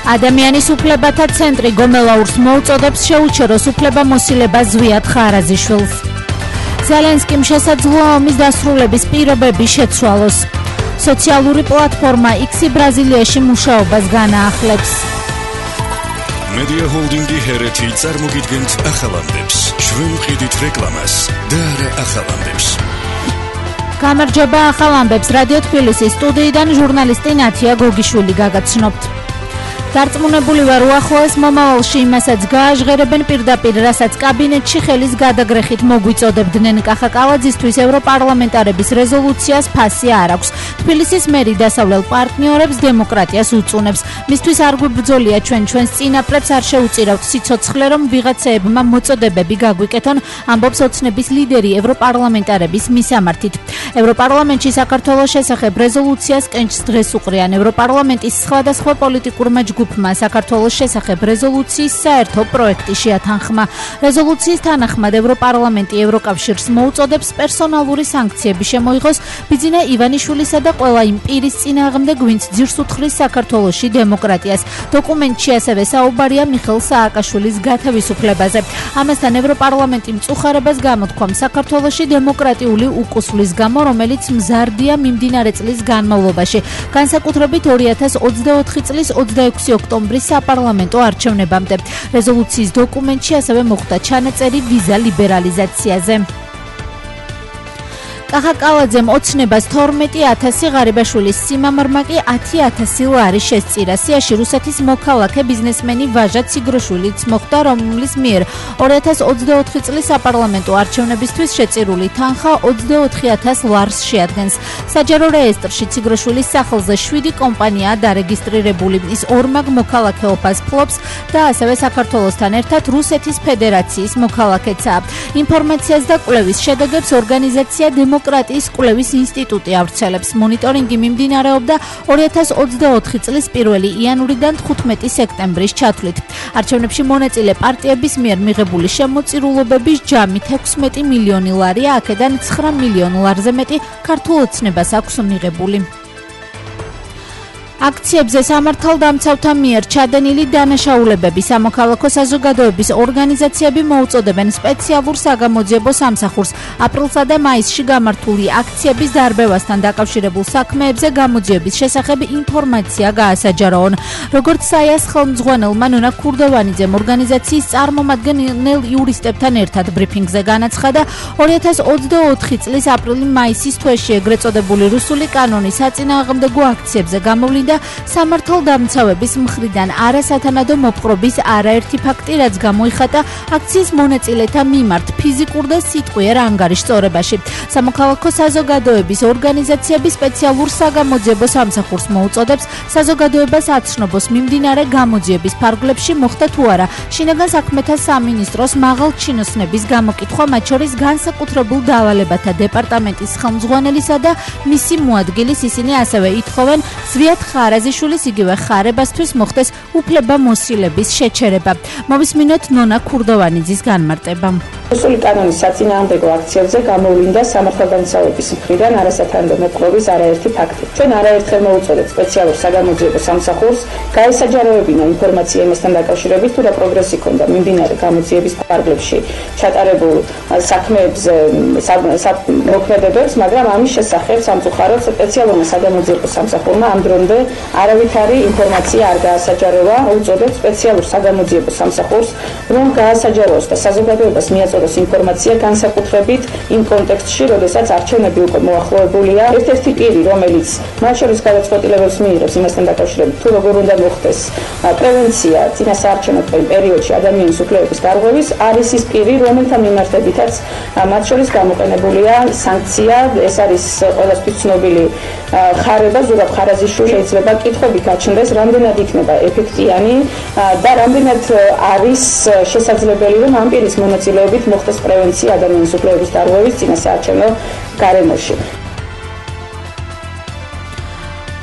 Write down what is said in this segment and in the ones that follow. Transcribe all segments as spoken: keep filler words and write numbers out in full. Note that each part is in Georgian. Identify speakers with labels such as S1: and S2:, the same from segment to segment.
S1: ადამიანის უფლებათა ცენტრი გომელაურს მოუწოდებს შეუჩეროს უფლებამოსილება ზვიად ხარაზიშვილს. ზელენსკიმ შესაძლოა ომის დასრულების პირობები შეცვალოს. სოციალური პლატფორმა X ბრაზილიაში მუშაობას განაახლებს.
S2: Media Holdingi ჰერეთი წარმოგიდგენთ ახალამდებს. ჩვენ ვყიდით რეკლამას და არა ახალამდებს.
S1: გამარჯობა ახალამდებს რადიო თბილისის სტუდიიდან ჟურნალისტი ნათია გოგიშვილი გაგაცნობთ. დარწმუნებული ვარ უახლოეს მომავალში იმასაც გააჟღერებენ პირდაპირ, რასაც კაბინეტში ხელის გადაგრეხით მოგვიწოდებდნენ. კახა კალაძისთვის ევროპარლამენტარების რეზოლუციას ფასი არ აქვს. თბილისის მერი დასავლელ პარტნიორებს დემოკრატიას უწუნებს. მისთვის არ გვიბრძოლია ჩვენ ჩვენს წინაპრებს არ შეუწირავთ სიცოცხლე, რომ ვიღაცეებმა მოწოდებები გაგვიკეთონ, ამბობს ოცნების ლიდერი ევროპარლამენტარების მისამართით. ევროპარლამენტში საქართველოს შესახებ რეზოლუციას კენჭს დღეს უყრიან. ევროპარლამენტის სხვადასხვა პოლიტიკურმა ჯგუფმა საქართველოს შესახებ რეზოლუციის საერთო პროექტი შეათანხმა. რეზოლუციის თანახმად ევროპარლამენტი ევროკავშირს მოუწოდებს პერსონალური საანქციები შემოიღოს ბიძინა ივანიშვილისა და ყველა იმ პირის წინააღმდეგ, ვინც ძირს უთხრის საქართველოში დემოკრატიას. დოკუმენტში ასევე საუბარია მიხეილ სააკაშვილის გათავისუფლებაზე. ამასთან ევროპარლამენტი მწუხარებას გამოთქვამს საქართველოში დემოკრატიული უკუსვლის გამო, რომელიც მზარდია მიმდინარე წლის განმავლობაში, განსაკუთრებით ორი ათას ოცდაოთხი წლის ოცდაექვსი ოქტომბრის საპარლამენტო არჩევნებამდე. რეზოლუციის დოკუმენტში ასევე მოხდა ჩანაწერი ვიზა ლიბერალიზაციაზე. კახა კალაძემ ოცნებას თორმეტი ათასი, ღარიბაშვილის სიმამრმა კი ათი ათასი ლარი შესწირა. სიაში რუსეთის მოქალაქე ბიზნესმენი ვაჟა ციგროშვილიც მოხდა, რომლის მიერ ორი ათას ოცდაოთხი წლის საპარლამენტო არჩევნებისთვის შეწირული თანხა ოცდაოთხი ათას ლარს შეადგენს. საჯარო რეესტრში ციგროშვილის სახელზე შვიდი კომპანიაა დარეგისტრირებული. ის ორმაგ მოქალაქეობას ფლობს და ასევე საქართველოსთან ერთად რუსეთის ფედერაციის მოქალაქეცაა. ინფორმაციას და კვლევის შედეგებს ორგანიზაცია დემოკრატიის კვლევის ინსტიტუტი ავრცელებს. მონიტორინგი მიმდინარეობდა ორი ათას ოცდაოთხი წლის პირველი იანვრიდან თხუთმეტი სექტემბრის ჩათვლით. არჩევნებში მონაწილე პარტიების მიერ მიღებული შემოწირულობების ჯამით ექვსმეტი მილიონი ლარია, აქედან ცხრა მილიონ ლარზე მეტი ქართულ ოცნებას აქვს მიღებული. აქციებზე სამართალდამცავთა მიერ ჩადენილი დანაშაულებები სამოქალაქო საზოგადოების ორგანიზაციები მოუწოდებენ სპეციალურ საგამოძიებო სამსახურს აპრილსა და მაისში გამართული აქციების დარბევასთან დაკავშირებულ საქმეებზე გამოძიების შესახებ ინფორმაცია გაასაჯაროონ. როგორც საიას ხელმძღვანელმა ნონა ქურდოვანიძემ ორგანიზაციის წარმომადგენელ იურისტებთან ერთად ბრიფინგზე განაცხადა, ორი ათას ოცდაოთხი წლის აპრილი-მაისის თვეში ეგრეთ წოდებული რუსული კანონის საწინააღმდეგო აქციებზე გამოვლინდა და სამართალდამცავების მხრიდან არასათანადო მოპყრობის არაერთი ფაქტი, რაც გამოიხატა აქციის მონაწილეთა მიმართ ფიზიკურ და სიტყვიერ ანგარიშწორებაში. სამოქალაქო საზოგადოების ორგანიზაციები სპეციალურ საგამოძიებო სამსახურს მოუწოდებს საზოგადოებას აცნობს მიმდინარე გამოძიების ფარგლებში მოხდა თუ არა შინაგან საქმეთა სამინისტროს მაღალჩინოსნების გამოკითხვა, მათ შორის განსაკუთრებულ დავალებათა დეპარტამენტის ხელმძღვანელისა და მისი მოადგილის. ისინი ასევე ითხოვენ ზვიად ხარაზიშვილის იგივე ხარებასთვის მოხდეს უფლებამოსილების შეჩერება. მოვისმინოთ ნონა ქურდოვანიძის განმარტება.
S3: რუსული კანონის საწინააღმდეგო აქციებზე გამოვლინდა სამართალდამცავების მხრიდან არასათანადო მოპყრობის არაერთი ფაქტი. ჩვენ არაერთხელ მოუწოდეთ სპეციალურ საგამოძიებო სამსახურს გაესაჯაროებინა ინფორმაცია იმასთან დაკავშირებით, თუ რა პროგრესი ჰქონდა მიმდინარე გამოძიების ფარგლებში ჩატარებულ საქმეებზე მოქმედებებს, მაგრამ ამის შესახებ სამწუხაროდ სპეციალურმა საგამოძიებო სამსახურმა ამ დრომდე არავითარი ინფორმაცია არ გაასაჯაროვა. უწოდებს სპეციალურ საგამოძიებო სამსახურს, რომ გაასაჯაროს და საზოგადოებას მიაწოდოს ინფორმაცია განსაკუთრებით იმ კონტექსტში, როდესაც არჩევნები უკვე მოახლოებულია. ერთ-ერთი პირი, რომელიც მათ შორის გადაწყვეტილებებს მიიღებს იმასთან დაკავშირებით, თუ როგორ უნდა მოხდეს პრევენცია წინასაარჩევნო პერიოდში ადამიანის უფლებების დარღვევის, არის ის პირი, რომელთა მიმართებითაც მათ შორის გამოყენებულია სანქცია. ეს არის ყველასთვის ცნობილი ხარება ზურაბ ხარაზიშვილი. შეიძლება კითხვები გაჩნდეს, რამდენად იქნება ეფექტიანი და რამდენად არის შესაძლებელი, რომ ამ პირის მონაწილეობით მოხდეს პრევენცია ადამიანის უფლებების დარღვევის წინასაარჩევნო გარემოში.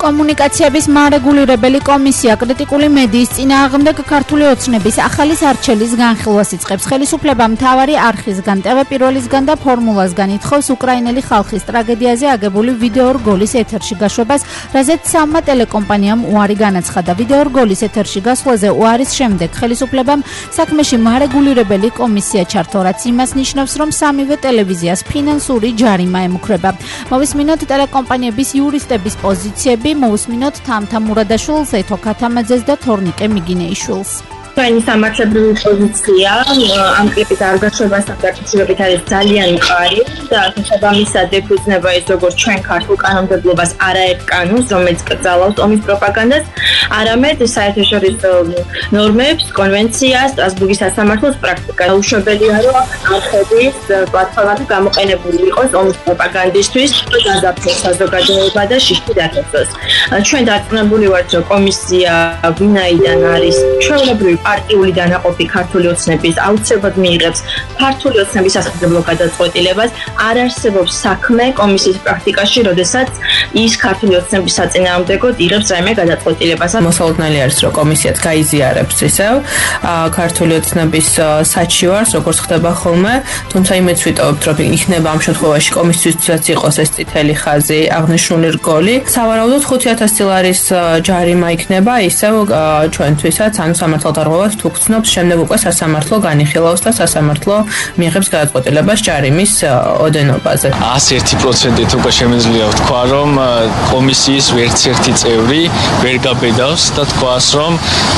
S1: კომუნიკაციების მარეგულირებელი კომისია კრიტიკული მედიის წინააღმდეგ ქართული ოცნების ახალი სარჩელის განხილვას იწყებს. ხელისუფლება მთავარი არხისგან, ტევ პირველისგან და ფორმულასგან ითხოვს უკრაინელი ხალხის ტრაგედიაზე აგებული ვიდეორგოლის ეთერში გაშვებას, რაზეც სამმა ტელეკომპანიამ უარი განაცხადა. ვიდეორგოლის ეთერში გასვლაზე უარის შემდეგ ხელისუფლებამ საქმეში მარეგულირებელი კომისია ჩართო, რაც იმას ნიშნავს, რომ სამივე ტელევიზიას ფინანსური ჯარიმა ემუქრება. მოვისმინოთ ტელეკომპანიების იურისტების პოზიციები. მოვუსმინოთ თამთა მურადაშვილს, ეთო ქათამაძეს და თორნიკე მიგინეიშვილს.
S4: Ჩვენი სამართლებრივი პოზიცია ამ კლიპის არგაშვებასთან დაკავშირებით არის ძალიან მყარი და შესაბამისად ეფუძნება ის როგორც ჩვენ ქართულ კანონმდებლობას არაერთ კანონს, რომელიც კრძალავს ომის პროპაგანდას, არამედ საერთაშორისო ნორმებს, კონვენციას, სტრასბურგის სასამართლოს პრაქტიკას. უშვებელია, რომ არხების პლატფორმები გამოყენებული იყოს ომის პროპაგანდისთვის, გაზაფხულს საზოგადოება და შიშტი დაკეთოს. ჩვენ დარწმუნებული ვართ, რომ კომისია ვინაიდან არის ჩვეულებრივი პარტიული დანაყოფი ქართული ოცნების აუცილებლად მიიღებს ქართული ოცნების სასარგებლო გადაწყვეტილებას. არ არსებობს საქმე კომისიის პრაქტიკაში, როდესაც ის ქართული ოცნების საწინააღმდეგოდ იღებს რაიმე გადაწყვეტილებას.
S5: მოსალოდნელი არის, რომ კომისიაც გაიზიარებს ისევ ქართული ოცნების საჩივარს, როგორც ხდება ხოლმე, თუმცა იმედს ვიტოვებთ, რომ იქნება ამ შემთხვევაში კომისიისთვისაც იყოს ეს წითელი ხაზი აღნიშნული რგოლი. სავარაუდოდ ხუთი ათასი ლარის ჯარიმა იქნება ისევ ჩვენთვისაც, ანუ სამართალდარღვევას თუ გწნობს, შემდეგ უკვე სასამართლო განიხილავს და სასამართლო მიიღებს გადაწყვეტილებას ჯარიმის ოდენობაზე.
S6: ათი ერთი პროცენტით უკვე შემიძლია ვთქვა, რომ კომისიის ვერც ერთი წევრი ვერ გაბედავს და თქვას, რომ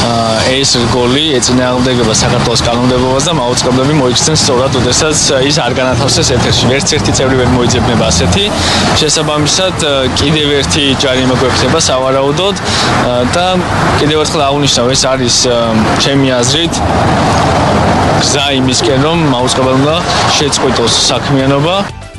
S6: ეს რგოლი ეწინააღმდეგება საქართველოს კანონმდებლობას და მაუწყებლები მოიქცნენ სწორად, როდესაც ის არ განათავსეს ეთერში. ვერც ერთი წევრი ვერ მოიძებნება ასეთი. შესაბამისად, კიდევ ერთი ჯარიმა გვექნება სავარაუდოდ და კიდევ ერთხელ აღნიშნავ, ეს არის ჩემი აზრით გზა იმისკენ, რომ მაუწყებელმა შეწყვიტოს საქმიანობა.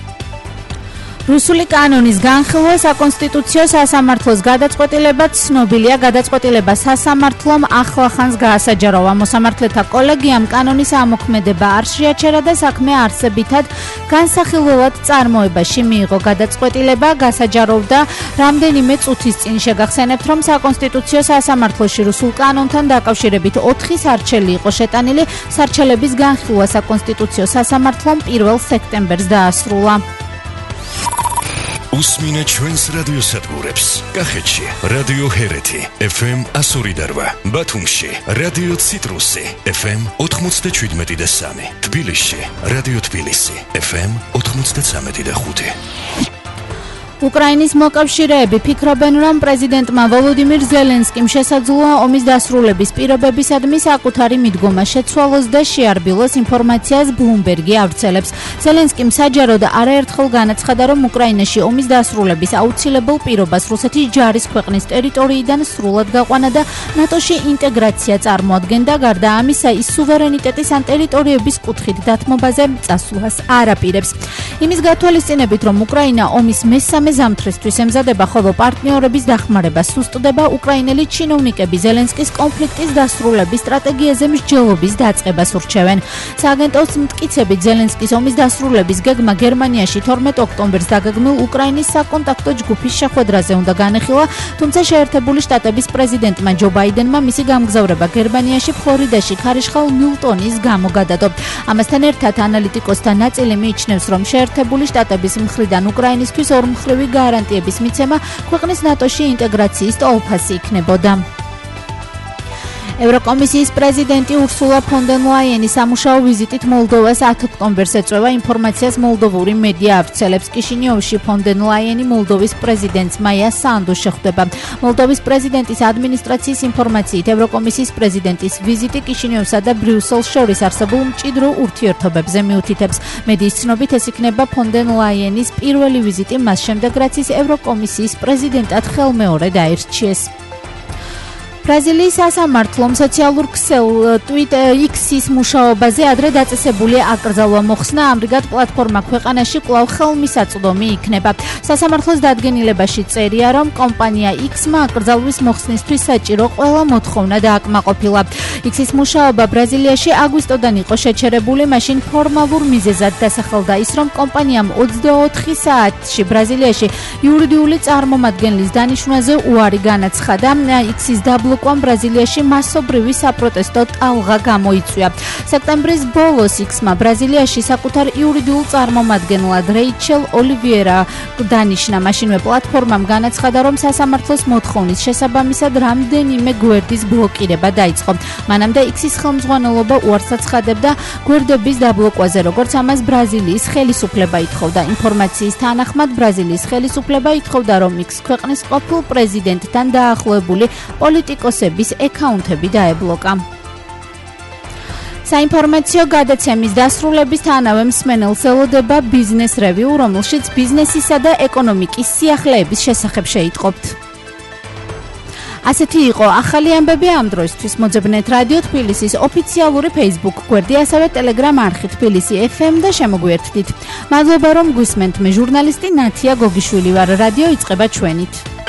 S1: რუსული კანონის განხილვა საკონსტიტუციო სასამართლოს გადაწყვეტილებად ცნობილია. გადაწყვეტილება სასამართლომ ახლახანს გაასაჯაროვა. მოსამართლეთა კოლეგიამ კანონის ამოქმედება არ შეაჩერა და საქმე არსებითად განსახილველად წარმოებაში მიიღო. გადაწყვეტილება გასაჯაროვდა რამდენიმე წუთის წინ. შეგახსენებთ, რომ საკონსტიტუციო სასამართლოში რუსულ კანონთან დაკავშირებით ოთხი სარჩელი იყო შეტანილი. სარჩელების განხილვა საკონსტიტუციო სასამართლომ პირველ სექტემბერს დაასრულა.
S2: უსმინეთ ჩვენს რადიოსადგურებს. კახეთში რადიო ჰერეთი ეფ ემ εκατო ორი და რვა, ბათუმში რადიო ციტრუსი ეფ ემ ოთხმოცდაშვიდმეტი და სამი, თბილისში რადიო თბილისი ეფ ემ ოთხმოცდაცამეტი და ხუთი.
S1: უკრაინის მოკავშირეები ფიქრობენ, რომ პრეზიდენტმა ვოლოდიმირ ზელენსკიმ შესაძლოა ომის დასრულების პირობებისადმი საკუთარი მიდგომა შეცვალოს და შეარბილოს ინფორმაციას ბლუმბერგი ავრცელებს. ზელენსკიმ საჯაროდ არაერთხელ განაცხადა, რომ უკრაინაში ომის დასრულების აუცილებელ პირობას რუსეთის ჯარის ქვეყნის ტერიტორიიდან სრულად გაყვანა და ნატოში ინტეგრაცია წარმოადგენდა. გარდა ამისა, ის სუვერენიტეტის ან ტერიტორიების კუთხით დათმობაზე წასვლას არ აპირებს. იმის გათვალისწინებით, რომ უკრაინა ომის მესამე ზამთრისთვის ემზადება, ხოლო პარტნიორების დახმარება სუსტდება, უკრაინელი ჩინოვნიკები ზელენსკის კონფლიქტის დასრულების სტრატეგიაზე მსჯელობის დაწყებას ურჩევენ. სააგენტოს მტკიცებით, ზელენსკის ომის დასრულების გეგმა გერმანიაში თორმეტ ოქტომბერს დაგეგმილ უკრაინის საკონტაქტო ჯგუფის შეხვედრაზე უნდა განეხილა, თუმცა შეერთებული შტატების პრეზიდენტმა ჯო ბაიდენმა მისი გამგზავრება გერმანიაში, ფლორიდაში ქარიშხალ მილტონის გამო გადადო. ამასთან ერთად ანალიტიკოსთა ნაწილი მიიჩნევს, რომ შეერთებული შტატების მხრიდან უკრაინისთვის ორმხრივი გარანტიების მიცემა ქვეყნის ნატოში ინტეგრაციის ტოლფასი იქნებოდა. ევროკომისიის პრეზიდენტი ურსულა ფონ დერ ლაიენი სამუშაო ვიზიტით მოლდოვას ათი ოქტომბერს ეწევა. ინფორმაციას მოლდოვური მედია ავრცელებს. კიშინიოვში ფონ დერ ლაიენი მოლდოვის პრეზიდენტს მაია სანდუს შეხვდება. მოლდოვის პრეზიდენტის ადმინისტრაციის ინფორმაციით, ევროკომისიის პრეზიდენტის ვიზიტი კიშინიოვსა და ბრიუსელს შორის არსებულ მჭიდრო ურთიერთობებზე მიუთითებს. მედიის ცნობით, ეს იქნება ფონ დერ ლაიენის პირველი ვიზიტი მას შემდეგ, რაც ის ევროკომისიის პრეზიდენტად ხელმეორედ აირჩიეს. ბრაზილიის სასამართლომ სოციალურ ქსელ X-ის მუშაობაზე ადრე დაწესებული აკრძალვა მოხსნა, ამრიგად პლატფორმა ქვეყანაში კვლავ ხელმისაწვდომი იქნება. სასამართლოს დადგენილებაში წერია, რომ კომპანია X-მა აკრძალვის მოხსნისთვის საჭირო ყველა მოთხოვნა დააკმაყოფილა. X-ის მუშაობა ბრაზილიაში აგვისტოდან იყო შეჩერებული, მაშინ ფორმალურ მიზეზად დასახელდა ის, რომ კომპანიამ ოცდაოთხი საათში ბრაზილიაში იურიდიული წარმომადგენლის დანიშვნაზე უარი განაცხადა. X-ის დაბლოკვამ ბრაზილიაში მასობრივი საპროტესტო ტალღა გამოიწვია. სექტემბრის ბოლოს X-მა ბრაზილიაში საკუთარ იურიდიულ წარმომადგენლად რეიჩელ ოლივიერა დანიშნა. მაშინვე პლატფორმამ განაცხადა, რომ სასამართლოს მოთხოვნის შესაბამისად რამდენიმე გვერდის ბლოკირება დაიწყო. მანამდე X-ის ხელმძღვანელობა უარს აცხადებდა გვერდების დაბლოკვაზე, როგორც ამას ბრაზილიის ხელისუფლება ითხოვდა. ინფორმაციის თანახმად ბრაზილიის ხელისუფლება ითხოვდა, რომ X ქვეყნის ყოფილ პრეზიდენტთან დაახლოებული პოლიტიკოსების ეკაუნთები დაებლოკა. საინფორმაციო გადაცემის დასრულებისთანავე მსმენელს ელოდება ბიზნეს რევიუ, რომელშიც ბიზნესისა და ეკონომიკის სიახლეების შესახებ შეიტყობთ. ასეთი იყო ახალი ამბები ამ დროისთვის. მოძებნეთ რადიო თბილისის ოფიციალური Facebook გვერდი, ასევე Telegram არხი თბილისი ეფ ემ და შემოგვიერთდით. მადლობა რომ გვისმენთ. მე ჟურნალისტი ნათია გოგიშვილი ვარ. რადიო იწყება ჩვენით.